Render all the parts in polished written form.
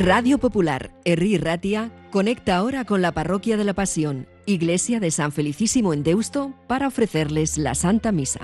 Radio Popular, Herri Ratia, conecta ahora con la Parroquia de la Pasión, Iglesia de San Felicísimo en Deusto, para ofrecerles la Santa Misa.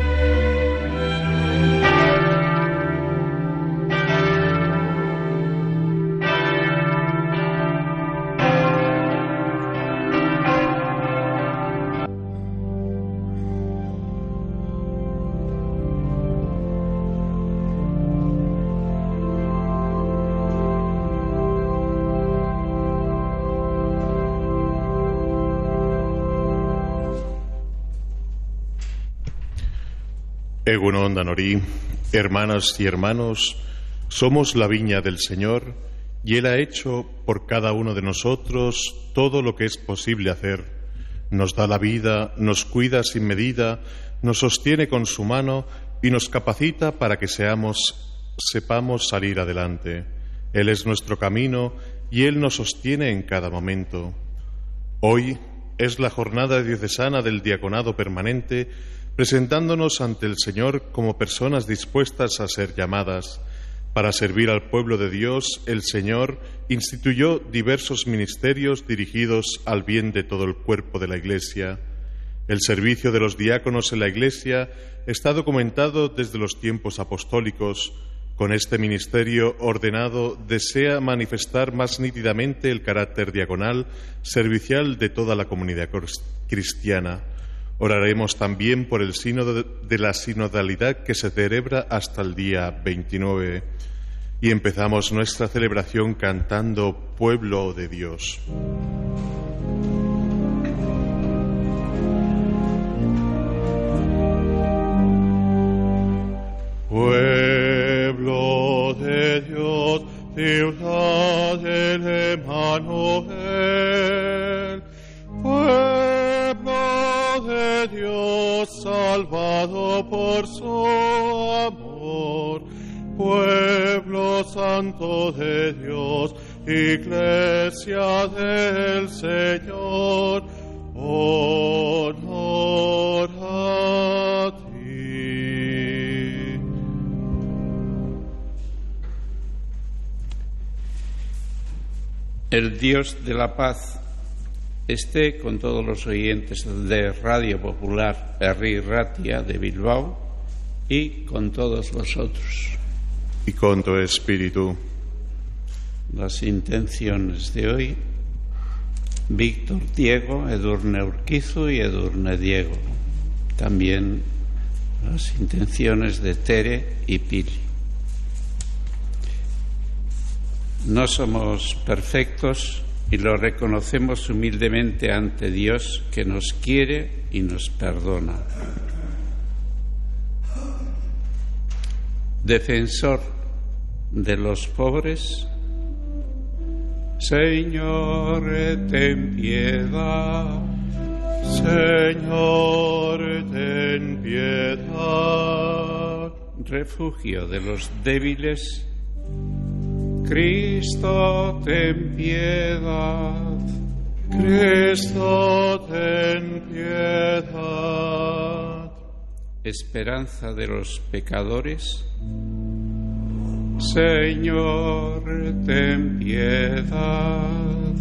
Egunon Danori, hermanas y hermanos, somos la viña del Señor y Él ha hecho por cada uno de nosotros todo lo que es posible hacer. Nos da la vida, nos cuida sin medida, nos sostiene con su mano y nos capacita para que sepamos salir adelante. Él es nuestro camino y Él nos sostiene en cada momento. Hoy es la jornada diocesana del diaconado permanente, presentándonos ante el Señor como personas dispuestas a ser llamadas. Para servir al pueblo de Dios, el Señor instituyó diversos ministerios dirigidos al bien de todo el cuerpo de la Iglesia. El servicio de los diáconos en la Iglesia está documentado desde los tiempos apostólicos. Con este ministerio ordenado desea manifestar más nítidamente el carácter diaconal, servicial de toda la comunidad cristiana. Oraremos también por el sínodo de la sinodalidad que se celebra hasta el día 29. Y empezamos nuestra celebración cantando Pueblo de Dios. Pueblo de Dios, ciudad del Emmanuel, pueblo de Dios, salvado por su amor, pueblo santo de Dios, Iglesia del Señor, honor a ti. El Dios de la paz esté con todos los oyentes de Radio Popular Herri Ratia de Bilbao y con todos vosotros. Y con tu espíritu. Las intenciones de hoy: Víctor Diego, Edurne Urquizu y Edurne Diego. También las intenciones de Tere y Pili. No somos perfectos y lo reconocemos humildemente ante Dios, que nos quiere y nos perdona. Defensor de los pobres, Señor, ten piedad. Señor, ten piedad. Refugio de los débiles, Cristo, ten piedad. Cristo, ten piedad. Esperanza de los pecadores, Señor, ten piedad.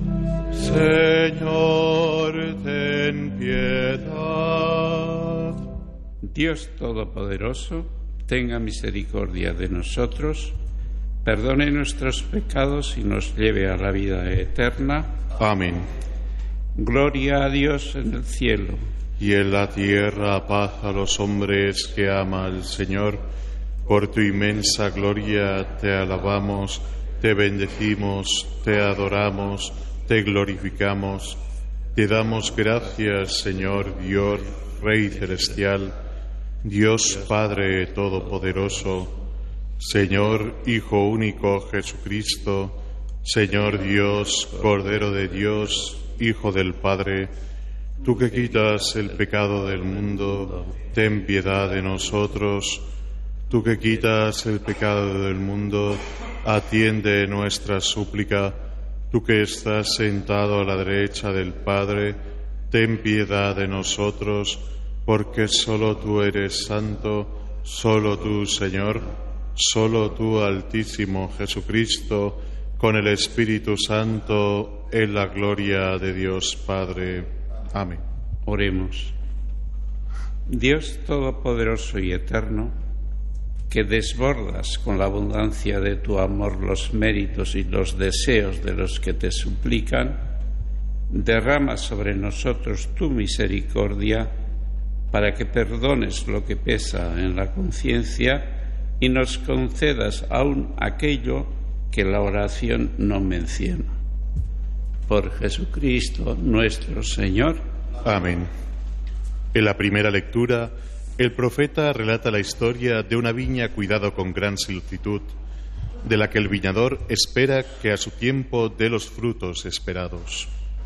Señor, ten piedad. Dios Todopoderoso, tenga misericordia de nosotros, perdone nuestros pecados y nos lleve a la vida eterna. Amén. Gloria a Dios en el cielo. Y en la tierra paz a los hombres que ama el Señor. Por tu inmensa gloria te alabamos, te bendecimos, te adoramos, te glorificamos. Te damos gracias, Señor Dios, Rey celestial, Dios Padre todopoderoso, Señor Hijo único Jesucristo, Señor Dios, Cordero de Dios, Hijo del Padre, tú que quitas el pecado del mundo, ten piedad de nosotros. Tú que quitas el pecado del mundo, atiende nuestra súplica. Tú que estás sentado a la derecha del Padre, ten piedad de nosotros, porque solo tú eres santo, solo tú, Señor, solo tú, Altísimo Jesucristo, con el Espíritu Santo, en la gloria de Dios Padre. Amén. Oremos. Dios Todopoderoso y Eterno, que desbordas con la abundancia de tu amor los méritos y los deseos de los que te suplican, derrama sobre nosotros tu misericordia para que perdones lo que pesa en la conciencia y nos concedas aún aquello que la oración no menciona. Por Jesucristo nuestro Señor. Amén. En la primera lectura, el profeta relata la historia de una viña cuidada con gran solicitud, de la que el viñador espera que a su tiempo dé los frutos esperados.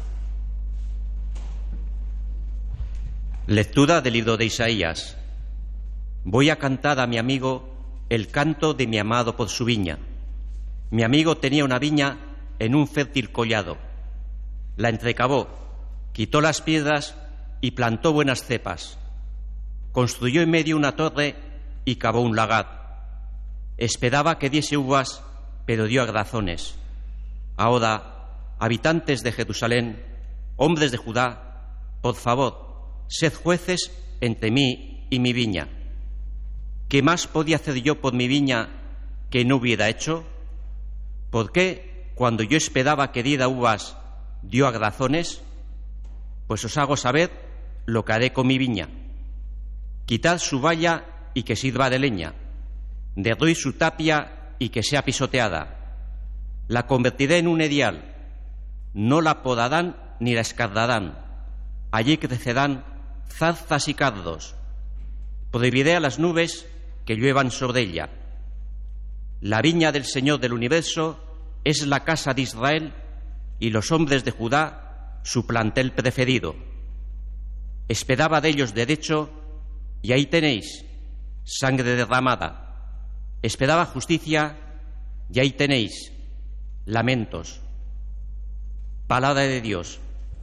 Lectura del libro de Isaías. Voy a cantar a mi amigo el canto de mi amado por su viña. Mi amigo tenía una viña en un fértil collado. La entrecavó, quitó las piedras y plantó buenas cepas. Construyó en medio una torre y cavó un lagar. Esperaba que diese uvas, pero dio agrazones. Ahora, habitantes de Jerusalén, hombres de Judá, por favor, sed jueces entre mí y mi viña. ¿Qué más podía hacer yo por mi viña que no hubiera hecho? ¿Por qué, cuando yo esperaba que diera uvas, dio agrazones? Pues os hago saber lo que haré con mi viña. Quitad su valla y que sirva de leña. Derruid su tapia y que sea pisoteada. La convertiré en un erial. No la podarán ni la escardarán. Allí crecerán zarzas y cardos. Prohibiré a las nubes que lluevan sobre ella. La viña del Señor del universo es la casa de Israel y los hombres de Judá su plantel preferido. Esperaba de ellos derecho y ahí tenéis sangre derramada. Esperaba justicia y ahí tenéis lamentos. Palabra de Dios.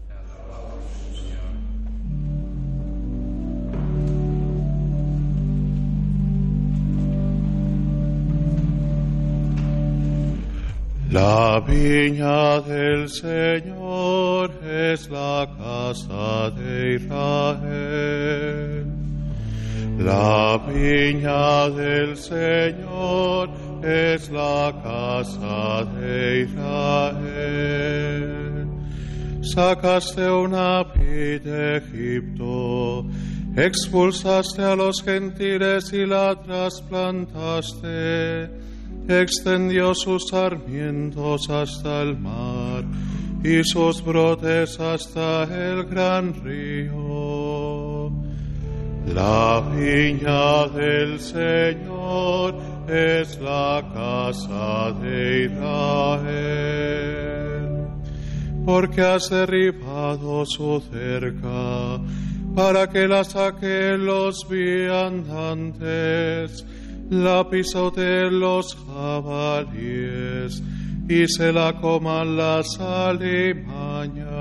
La viña del Señor es la casa de Israel. La viña del Señor es la casa de Israel. Sacaste una vid de Egipto, expulsaste a los gentiles y la trasplantaste. Extendió sus sarmientos hasta el mar y sus brotes hasta el gran río. La viña del Señor es la casa de Israel. Porque has derribado su cerca para que la saquen los viandantes. La pisoteen los jabalíes y se la coman las alimañas.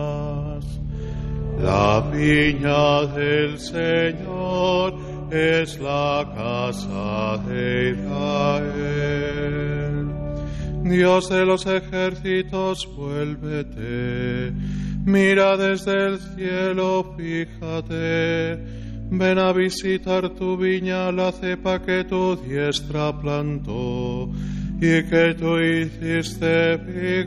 La viña del Señor es la casa de Israel. Dios de los ejércitos, vuélvete. Mira desde el cielo, fíjate. Ven a visitar tu viña, la cepa que tu diestra plantó y que tú hiciste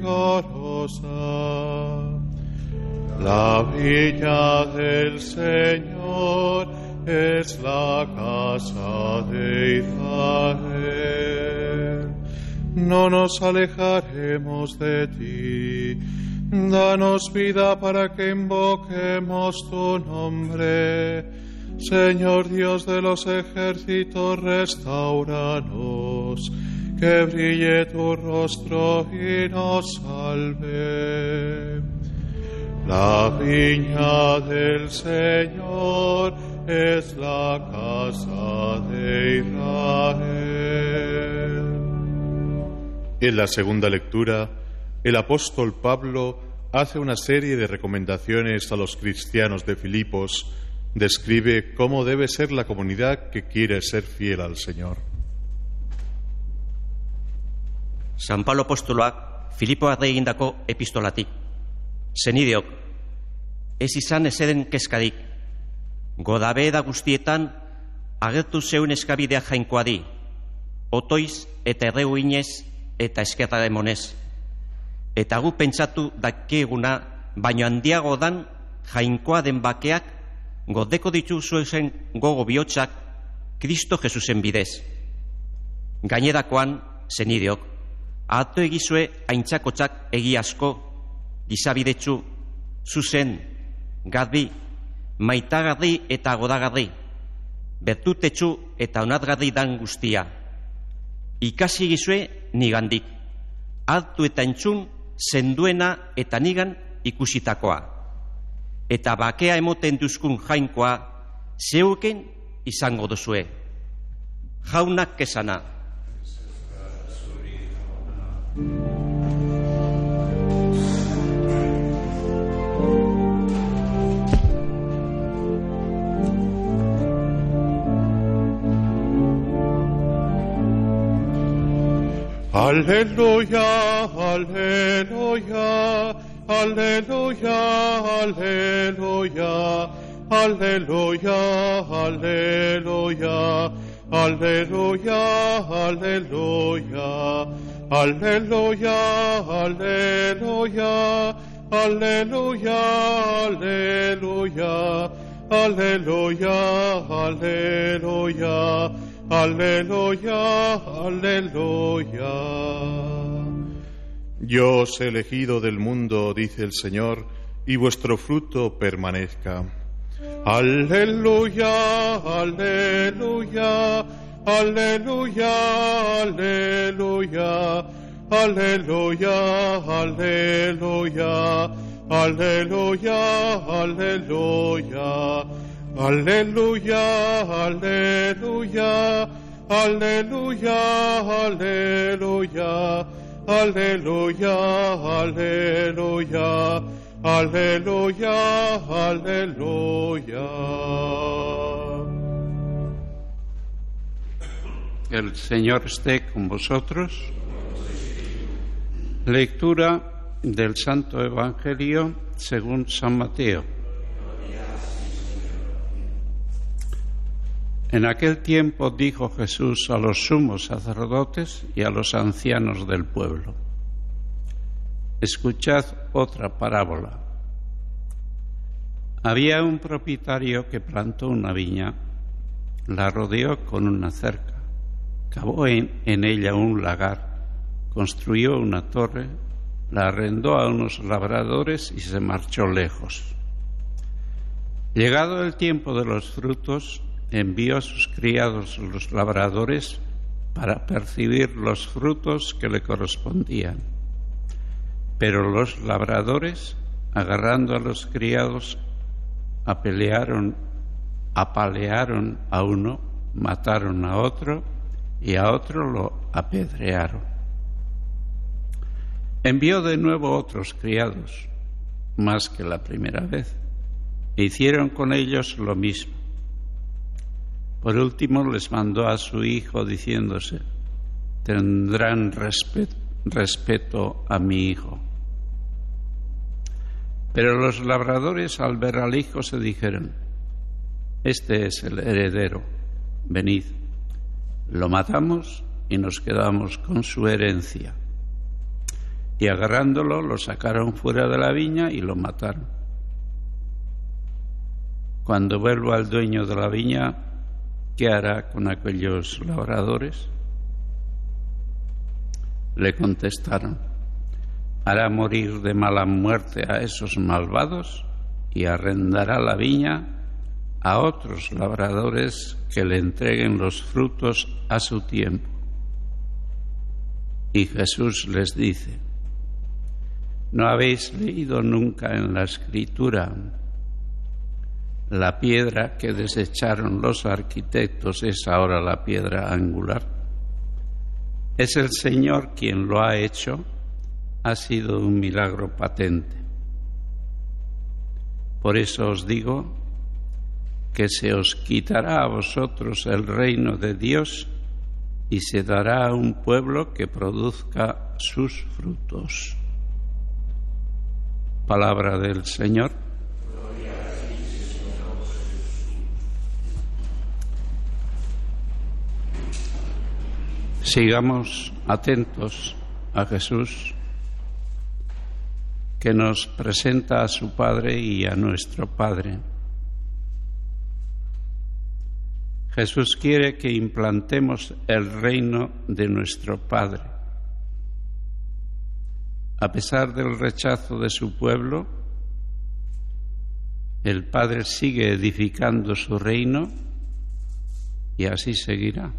vigorosa. La viña del Señor es la casa de Israel. No nos alejaremos de ti. Danos vida para que invoquemos tu nombre. Señor Dios de los ejércitos, restauranos, que brille tu rostro y nos salve. La viña del Señor es la casa de Israel. En la segunda lectura, el apóstol Pablo hace una serie de recomendaciones a los cristianos de Filipos. Describe cómo debe ser la comunidad que quiere ser fiel al Señor. San Pablo apóstol Filipoarri egindako epistolatik. Senideok, ez izan ezeden kezkadik. Godabeda guztietan agertu zeun eskabidea jainkoa di. Otoiz eta erreuinez eta eskerra demonez. Eta gu pentsatu dakeguna, baino handiago dan jainkoa den bakeak godeko ditu zuen gogo bihotzak Kristo Jesusen bidez. Gainerakoan, senideok, ahatu egizue aintzakotzak egiazko, gizabidetsu, zuzen, garbi, maitagarri eta godagarri, bertutetsu eta onatgarri dan guztia. Ikasi egizue nigandik, hartu eta entzun zenduena eta nigan ikusitakoa. Eta bakea emoten duzkun jainkoa, zeuken izango duzue. Jaunak kesana. Aleluya, aleluya, aleluya, aleluya, aleluya, aleluya, aleluya, aleluya, aleluya, aleluya, aleluya, aleluya, aleluya, aleluya. Aleluya, aleluya. Yo os he elegido del mundo, dice el Señor, y vuestro fruto permanezca. Aleluya, aleluya, aleluya, aleluya, aleluya, aleluya, aleluya, aleluya. Aleluya, aleluya, aleluya, aleluya, aleluya, aleluya, aleluya, aleluya. El Señor esté con vosotros. Lectura del Santo Evangelio según San Mateo. En aquel tiempo dijo Jesús a los sumos sacerdotes y a los ancianos del pueblo: escuchad otra parábola. Había un propietario que plantó una viña, la rodeó con una cerca, cavó en ella un lagar, construyó una torre, la arrendó a unos labradores y se marchó lejos. Llegado el tiempo de los frutos, envió a sus criados los labradores para percibir los frutos que le correspondían. Pero los labradores, agarrando a los criados, apalearon a uno, mataron a otro y a otro lo apedrearon. Envió de nuevo otros criados, más que la primera vez, e hicieron con ellos lo mismo. Por último les mandó a su hijo diciéndose: tendrán respeto a mi hijo. Pero los labradores, al ver al hijo, se dijeron: este es el heredero, venid, lo matamos y nos quedamos con su herencia. Y agarrándolo, lo sacaron fuera de la viña y lo mataron. Cuando vuelva el dueño de la viña, ¿qué hará con aquellos labradores? Le contestaron: hará morir de mala muerte a esos malvados y arrendará la viña a otros labradores que le entreguen los frutos a su tiempo. Y Jesús les dice: ¿no habéis leído nunca en la Escritura: la piedra que desecharon los arquitectos es ahora la piedra angular? Es el Señor quien lo ha hecho, ha sido un milagro patente. Por eso os digo que se os quitará a vosotros el reino de Dios y se dará a un pueblo que produzca sus frutos. Palabra del Señor. Sigamos atentos a Jesús, que nos presenta a su Padre y a nuestro Padre. Jesús quiere que implantemos el reino de nuestro Padre. A pesar del rechazo de su pueblo, el Padre sigue edificando su reino y así seguirá.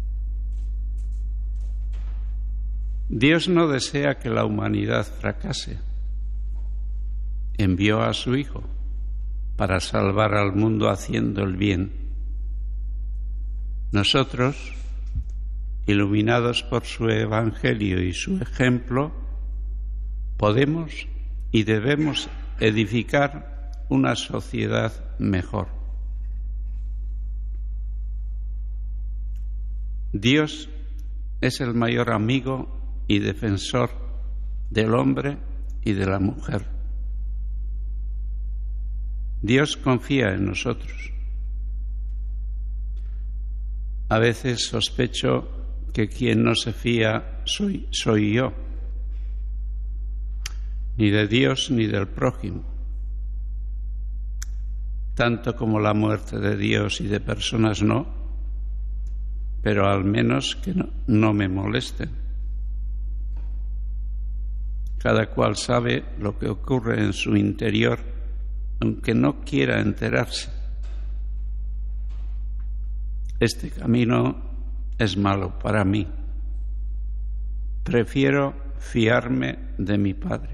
Dios no desea que la humanidad fracase. Envió a su Hijo para salvar al mundo haciendo el bien. Nosotros, iluminados por su Evangelio y su ejemplo, podemos y debemos edificar una sociedad mejor. Dios es el mayor amigo y defensor del hombre y de la mujer. Dios confía en nosotros. A veces sospecho que quien no se fía soy yo, ni de Dios ni del prójimo, tanto como la muerte de Dios y de personas no, pero al menos que no me molesten. Cada cual sabe lo que ocurre en su interior, aunque no quiera enterarse. Este camino es malo para mí. Prefiero fiarme de mi Padre.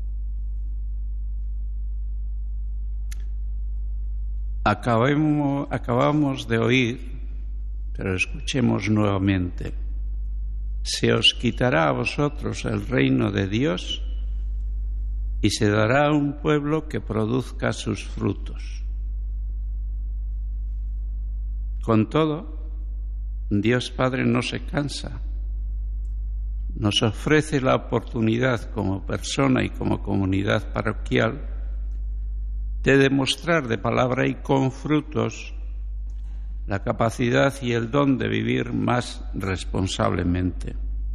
Acabamos de oír, pero escuchemos nuevamente. Se os quitará a vosotros el reino de Dios y se dará a un pueblo que produzca sus frutos. Con todo, Dios Padre no se cansa. Nos ofrece la oportunidad como persona y como comunidad parroquial de demostrar de palabra y con frutos la capacidad y el don de vivir más responsablemente.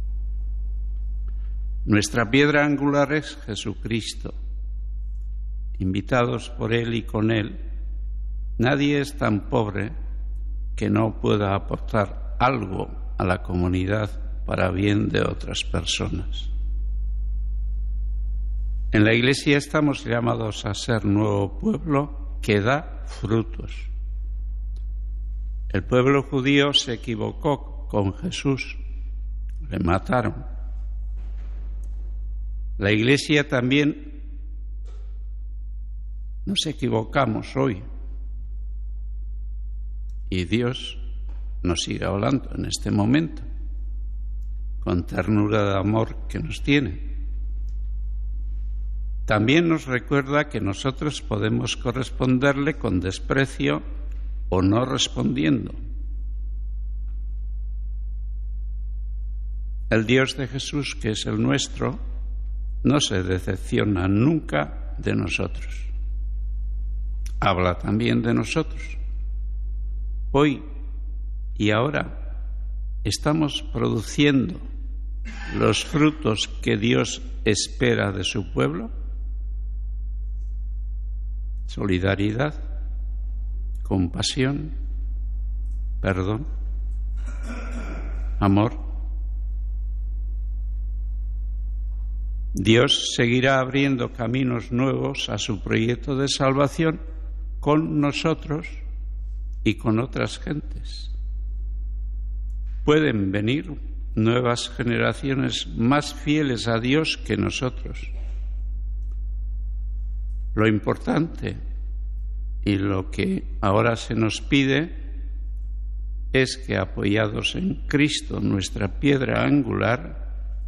Nuestra piedra angular es Jesucristo. Invitados por Él y con Él, nadie es tan pobre que no pueda aportar algo a la comunidad para bien de otras personas. En la Iglesia estamos llamados a ser nuevo pueblo que da frutos. El pueblo judío se equivocó con Jesús, le mataron. La Iglesia también nos equivocamos hoy y Dios nos sigue hablando en este momento con ternura de amor que nos tiene. También nos recuerda que nosotros podemos corresponderle con desprecio o no respondiendo. El Dios de Jesús, que es el nuestro, no se decepciona nunca de nosotros. Habla también de nosotros. Hoy y ahora estamos produciendo los frutos que Dios espera de su pueblo. Solidaridad, compasión, perdón, amor. Dios seguirá abriendo caminos nuevos a su proyecto de salvación con nosotros y con otras gentes. Pueden venir nuevas generaciones más fieles a Dios que nosotros. Lo importante y lo que ahora se nos pide es que, apoyados en Cristo, nuestra piedra angular,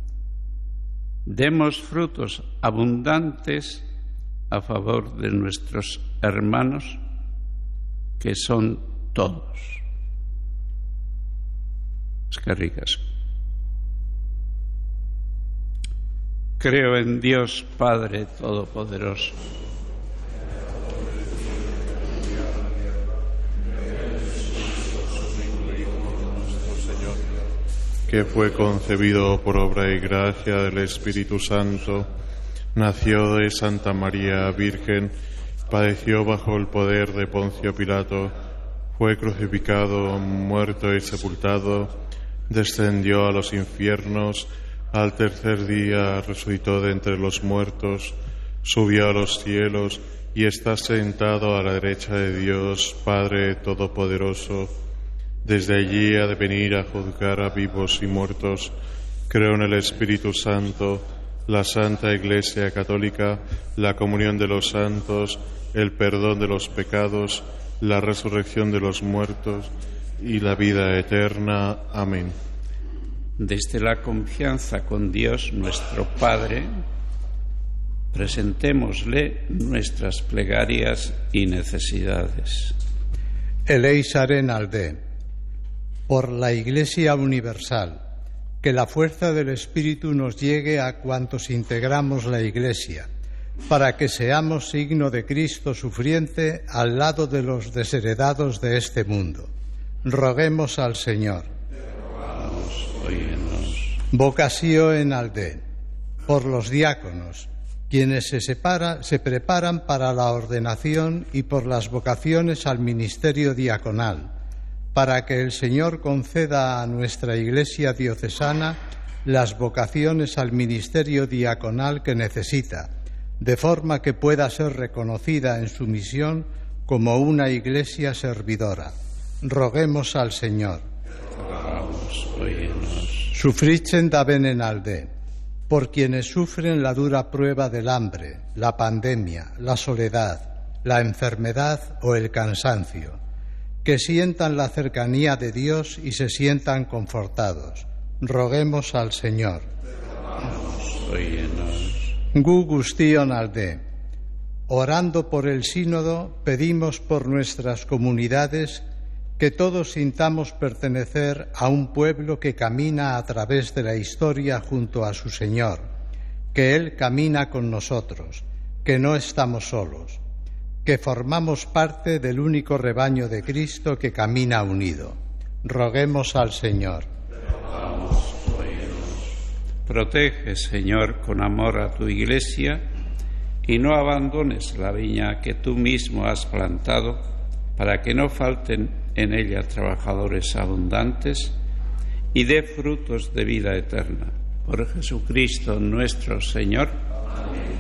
demos frutos abundantes a favor de nuestros hermanos, que son todos. Eskerrik asko. Creo en Dios Padre Todopoderoso, que fue concebido por obra y gracia del Espíritu Santo, nació de Santa María Virgen, padeció bajo el poder de Poncio Pilato, fue crucificado, muerto y sepultado, descendió a los infiernos, al tercer día resucitó de entre los muertos, subió a los cielos y está sentado a la derecha de Dios, Padre Todopoderoso. Desde allí ha de venir a juzgar a vivos y muertos. Creo en el Espíritu Santo, la Santa Iglesia Católica, la comunión de los santos, el perdón de los pecados, la resurrección de los muertos y la vida eterna. Amén. Desde la confianza con Dios nuestro Padre, presentémosle nuestras plegarias y necesidades. Eleisaren alde, por la Iglesia Universal, que la fuerza del Espíritu nos llegue a cuantos integramos la Iglesia, para que seamos signo de Cristo sufriente al lado de los desheredados de este mundo. Roguemos al Señor. Vocatio en alde, por los diáconos, quienes se preparan para la ordenación y por las vocaciones al ministerio diaconal, para que el Señor conceda a nuestra Iglesia diocesana las vocaciones al ministerio diaconal que necesita, de forma que pueda ser reconocida en su misión como una Iglesia servidora. Roguemos al Señor. Sufritzen daben en alde, por quienes sufren la dura prueba del hambre, la pandemia, la soledad, la enfermedad o el cansancio, que sientan la cercanía de Dios y se sientan confortados. Roguemos al Señor. Gu guztion alde. Orando por el sínodo, pedimos por nuestras comunidades que todos sintamos pertenecer a un pueblo que camina a través de la historia junto a su Señor, que Él camina con nosotros, que no estamos solos, que formamos parte del único rebaño de Cristo que camina unido. Roguemos al Señor. Protege, Señor, con amor a tu Iglesia y no abandones la viña que tú mismo has plantado, para que no falten en ella trabajadores abundantes y dé frutos de vida eterna. Por Jesucristo nuestro Señor. Amén.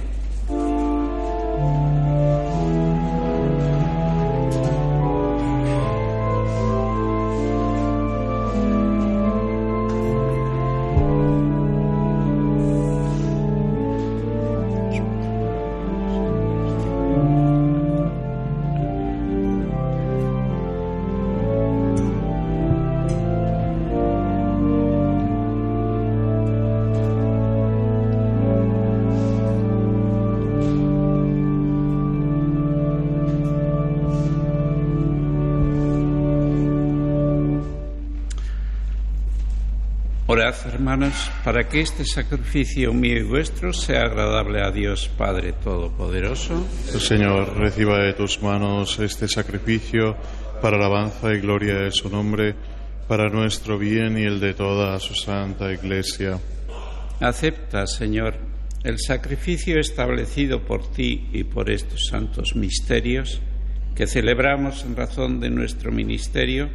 Orad, hermanos, para que este sacrificio mío y vuestro sea agradable a Dios Padre Todopoderoso. Señor, reciba de tus manos este sacrificio para alabanza y gloria de su nombre, para nuestro bien y el de toda su santa Iglesia. Acepta, Señor, el sacrificio establecido por ti y por estos santos misterios que celebramos en razón de nuestro ministerio.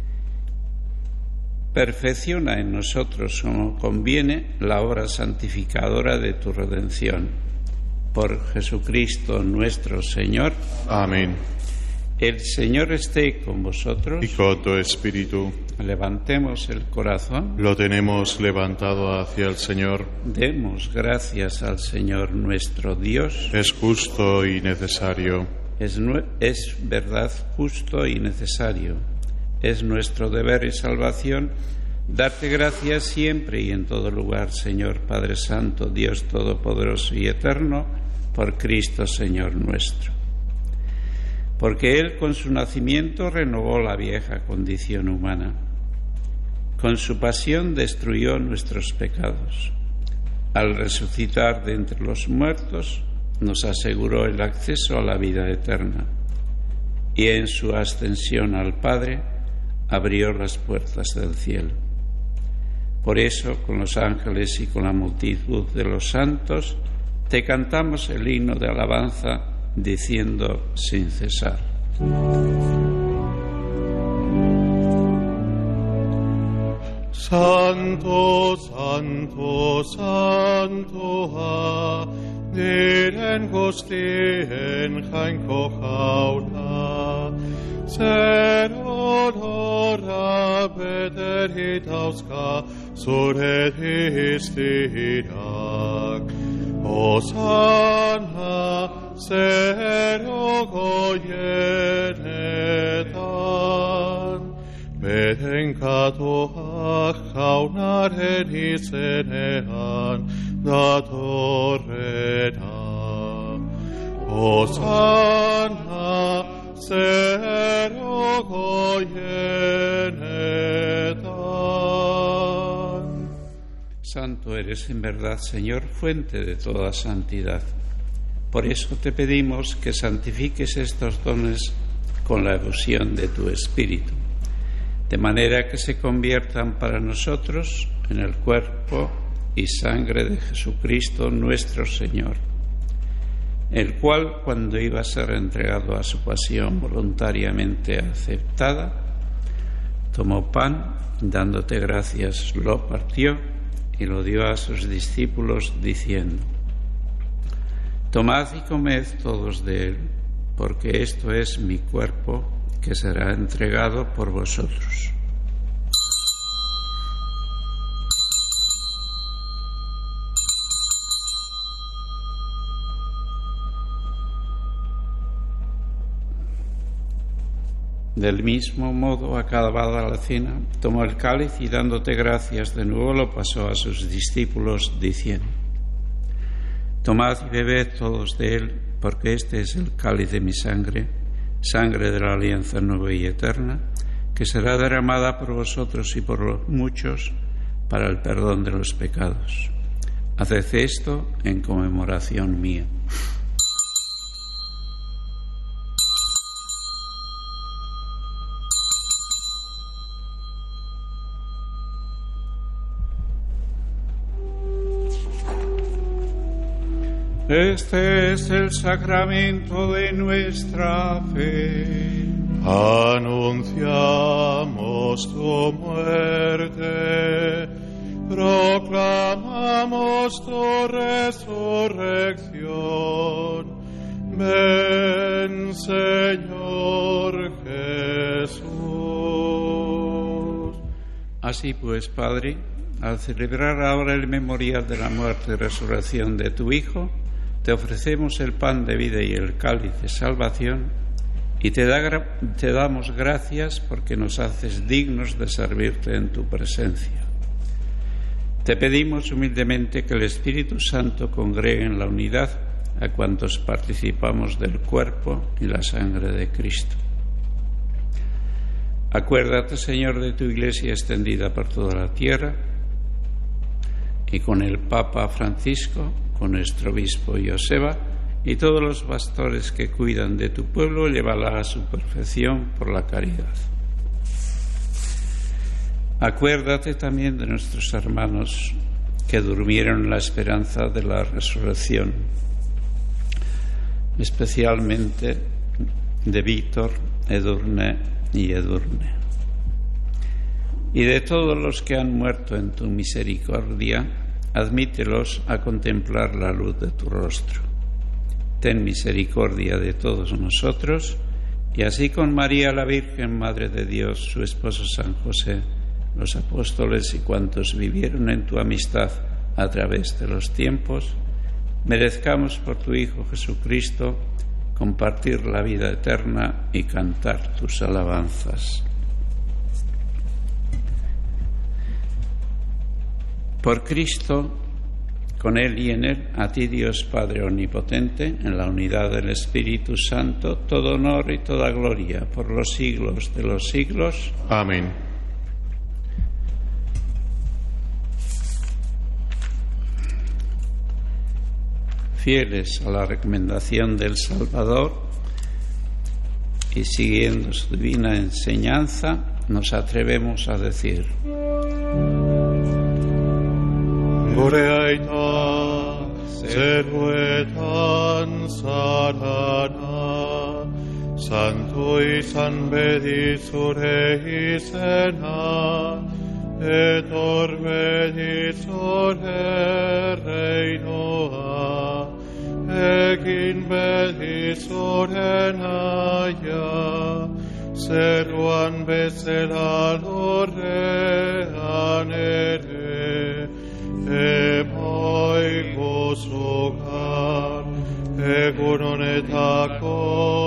Perfecciona en nosotros, como conviene, la obra santificadora de tu redención. Por Jesucristo nuestro Señor. Amén. El Señor esté con vosotros. Y con tu espíritu. Levantemos el corazón. Lo tenemos levantado hacia el Señor. Demos gracias al Señor nuestro Dios. Es justo y necesario. Es verdad, justo y necesario. Es nuestro deber y salvación darte gracias siempre y en todo lugar, Señor Padre Santo, Dios Todopoderoso y Eterno, por Cristo Señor nuestro. Porque Él con su nacimiento renovó la vieja condición humana Con su pasión destruyó nuestros pecados. Al resucitar de entre los muertos, nos aseguró el acceso a la vida eterna. Y en su ascensión al Padre, abrió las puertas del cielo. Por eso, con los ángeles y con la multitud de los santos, te cantamos el himno de alabanza, diciendo sin cesar: Santo, santo, santo, deren guztien jainko jauna, zer honora beterit dauzka zure diztirak. Hosanna, zer ogoienetan, betenkatuak jaunaren izenean datorrena. Hosanna, zer ogoienetan. Santo eres en verdad, Señor, fuente de toda santidad. Por eso te pedimos que santifiques estos dones con la efusión de tu Espíritu, de manera que se conviertan para nosotros en el cuerpo y sangre de Jesucristo nuestro Señor, el cual, cuando iba a ser entregado a su pasión voluntariamente aceptada, tomó pan, dándote gracias, lo partió y lo dio a sus discípulos, diciendo: Tomad y comed todos de él, porque esto es mi cuerpo, que será entregado por vosotros. Del mismo modo, acabada la cena, tomó el cáliz y, dándote gracias de nuevo, lo pasó a sus discípulos, diciendo: Tomad y bebed todos de él, porque este es el cáliz de mi sangre, sangre de la alianza nueva y eterna, que será derramada por vosotros y por los muchos para el perdón de los pecados. Haced esto en conmemoración mía. Este es el sacramento de nuestra fe. Anunciamos tu muerte, proclamamos tu resurrección. Ven, Señor Jesús. Así pues, Padre, al celebrar ahora el memorial de la muerte y resurrección de tu Hijo, te ofrecemos el pan de vida y el cáliz de salvación, y te damos gracias porque nos haces dignos de servirte en tu presencia. Te pedimos humildemente que el Espíritu Santo congregue en la unidad a cuantos participamos del cuerpo y la sangre de Cristo. Acuérdate, Señor, de tu Iglesia extendida por toda la tierra, y con el Papa Francisco, con nuestro obispo Joseba y todos los pastores que cuidan de tu pueblo, llévala a su perfección por la caridad. Acuérdate también de nuestros hermanos que durmieron en la esperanza de la resurrección, especialmente de Víctor, Edurne y Edurne, y de todos los que han muerto en tu misericordia. Admítelos a contemplar la luz de tu rostro. Ten misericordia de todos nosotros, y así con María la Virgen, Madre de Dios, su esposo San José, los apóstoles y cuantos vivieron en tu amistad a través de los tiempos, merezcamos por tu Hijo Jesucristo compartir la vida eterna y cantar tus alabanzas. Por Cristo, con Él y en Él, a ti, Dios Padre Omnipotente, en la unidad del Espíritu Santo, todo honor y toda gloria por los siglos de los siglos. Amén. fieles a la recomendación del Salvador y siguiendo su divina enseñanza, nos atrevemos a decir: Goreaita, zeruetan zarana, santu izan bedi zure izena, etor bedi zure reinoa, egin bedi zure naia, zeruan bezala lorrean ere, emoi gozogar, egun honetako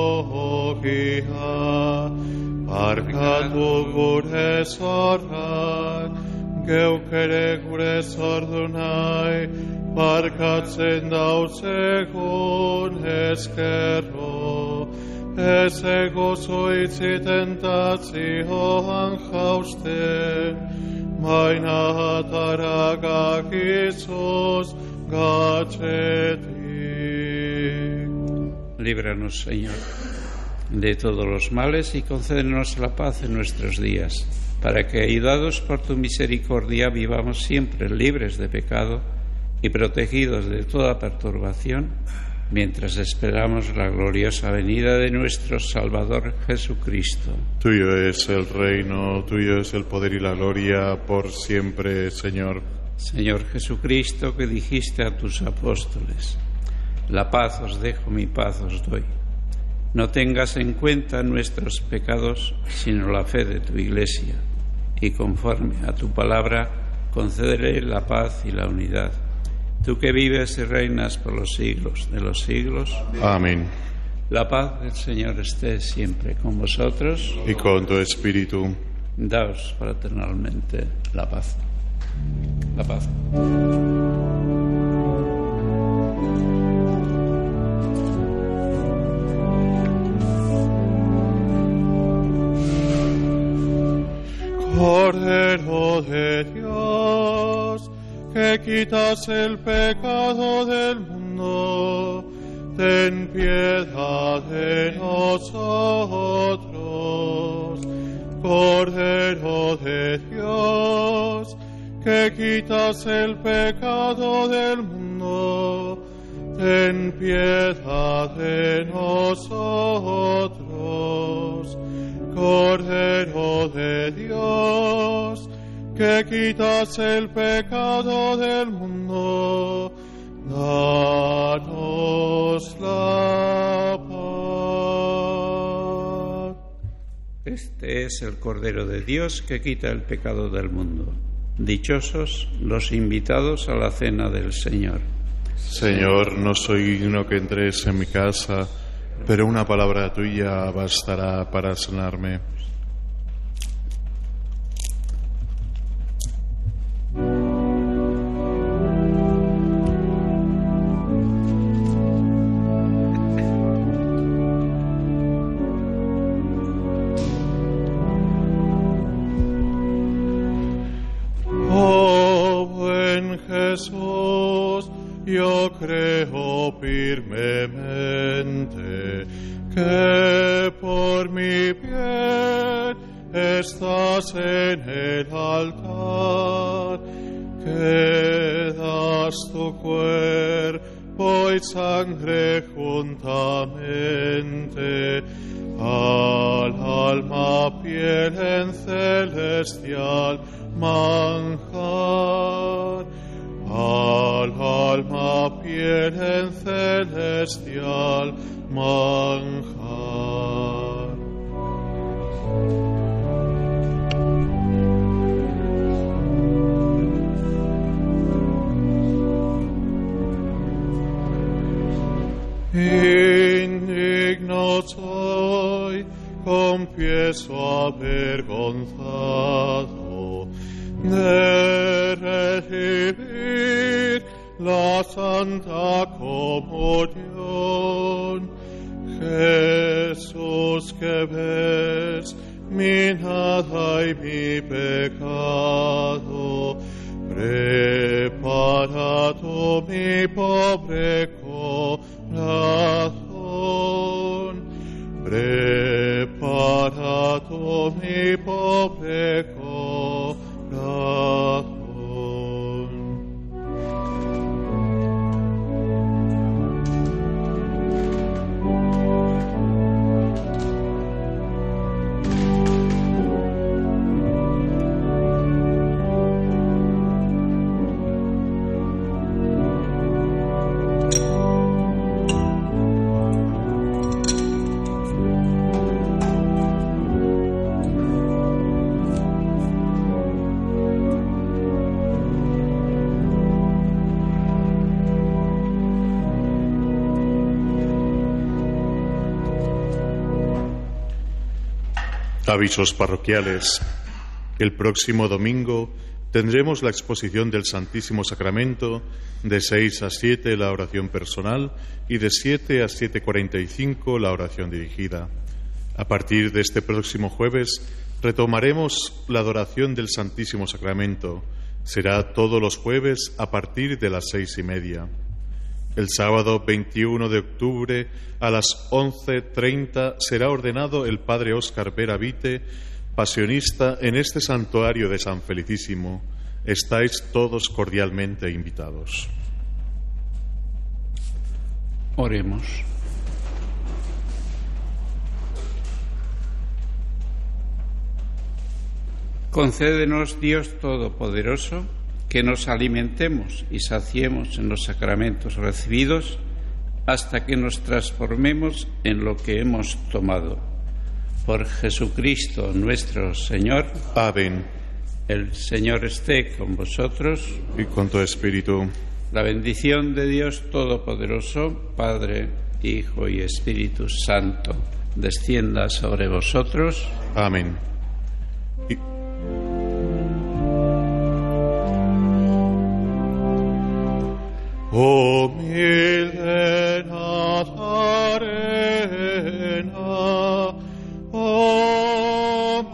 ogia, barkatu gure zorrak, geuk ere gure zordu nahi, barkatzen dauzegun eskerro, ez egozo itzi tentazioan jausten, baina ataragak izuz gatzetik. Líbranos, Señor, de todos los males y concédenos la paz en nuestros días, para que, ayudados por tu misericordia, vivamos siempre libres de pecado y protegidos de toda perturbación, mientras esperamos la gloriosa venida de nuestro Salvador Jesucristo. Tuyo es el reino, tuyo es el poder y la gloria por siempre, Señor. Señor Jesucristo, que dijiste a tus apóstoles: la paz os dejo, mi paz os doy. No tengas en cuenta nuestros pecados, sino la fe de tu Iglesia, y conforme a tu palabra, concédele la paz y la unidad. Tú que vives y reinas por los siglos de los siglos. Amén. La paz del Señor esté siempre con vosotros. Y con tu espíritu. Daos fraternalmente la paz. La paz. Cordero de Dios, que quitas el pecado del mundo, ten piedad de nosotros. Cordero de Dios, que quitas el pecado del mundo, ten piedad de nosotros. Cordero de Dios, que quitas el pecado del mundo, danos la paz. Este es el Cordero de Dios que quita el pecado del mundo. Dichosos los invitados a la cena del Señor. Señor, no soy digno que entres en mi casa, pero una palabra tuya bastará para sanarme. Oh, buen Jesús, yo creo firmemente que por mi bien estás en el altar, que das tu cuerpo y sangre juntamente al alma, piel en celestial manjar, al alma, piel en celestial manjar. Indigno soy, confieso avergonzado, de recibir la Santa Comunión. Jesús, que ves mi nada y mi pecado, prepara tu todo mi pobre corazón. Prepara todo mi pobre corazón. Avisos parroquiales. El próximo domingo tendremos la exposición del Santísimo Sacramento de 6 a 7 la oración personal y de 7 a 7:45 la oración dirigida. A partir de este próximo jueves retomaremos la adoración del Santísimo Sacramento. Será todos los jueves a partir de las 6:30. El sábado 21 de octubre a las 11:30 será ordenado el Padre Óscar Vera Vite, pasionista en este santuario de San Felicísimo. Estáis todos cordialmente invitados. Oremos. Concédenos, Dios Todopoderoso, que nos alimentemos y saciemos en los sacramentos recibidos hasta que nos transformemos en lo que hemos tomado. Por Jesucristo nuestro Señor. Amén. El Señor esté con vosotros. Y con tu espíritu. La bendición de Dios Todopoderoso, Padre, Hijo y Espíritu Santo, descienda sobre vosotros. Amén. Humilde Nazarena, oh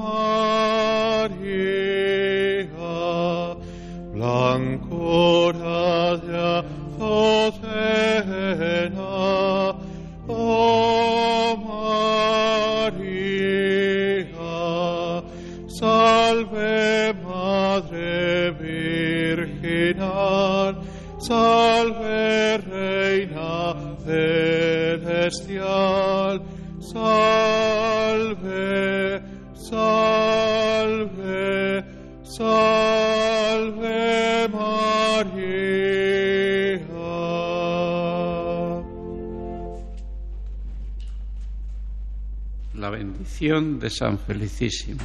María, blancura de Azucena, oh María, salve Madre Virginal, salve Reina Celestial, salve, salve, salve María. La bendición de San Felicísimo.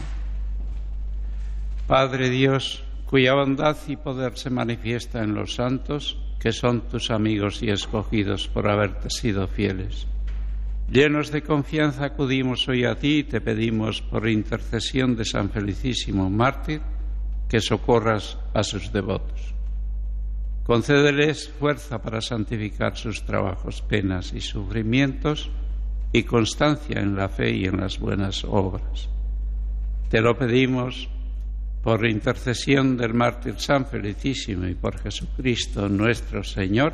Padre Dios, cuya bondad y poder se manifiesta en los santos, que son tus amigos y escogidos por haberte sido fieles. Llenos de confianza acudimos hoy a ti y te pedimos, por intercesión de San Felicísimo mártir, que socorras a sus devotos. Concédeles fuerza para santificar sus trabajos, penas y sufrimientos y constancia en la fe y en las buenas obras. Te lo pedimos por intercesión del mártir San Felicísimo y por Jesucristo nuestro Señor.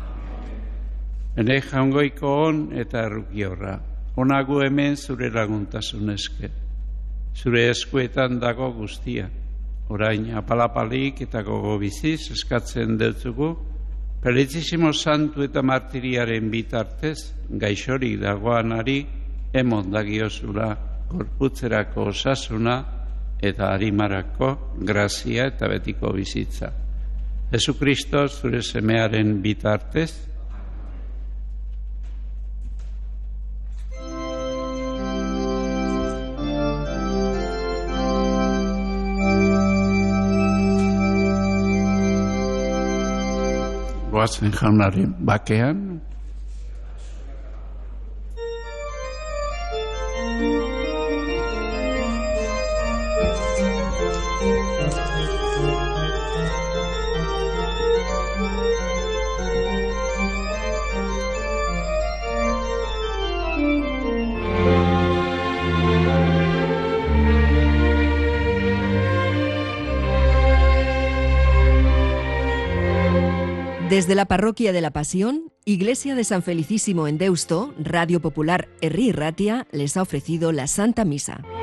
Enejan goikoon eta errukiorra, onagu hemen zure laguntasun eske. Zure eskuetan dago guztia, orain apalapalik eta gogo biziz eskatzen dutzugu, Felicísimo santu eta martiriaren bitartez, gaixorik dagoanari, emon dagiozula gorputzerako osasuna, eta harimarako grazia eta betiko bizitza. Jesucristo zure semearen bitartez, goazen jaunaren bakean, Desde la Parroquia de la Pasión, Iglesia de San Felicísimo en Deusto, Radio Popular Herri Ratia les ha ofrecido la Santa Misa.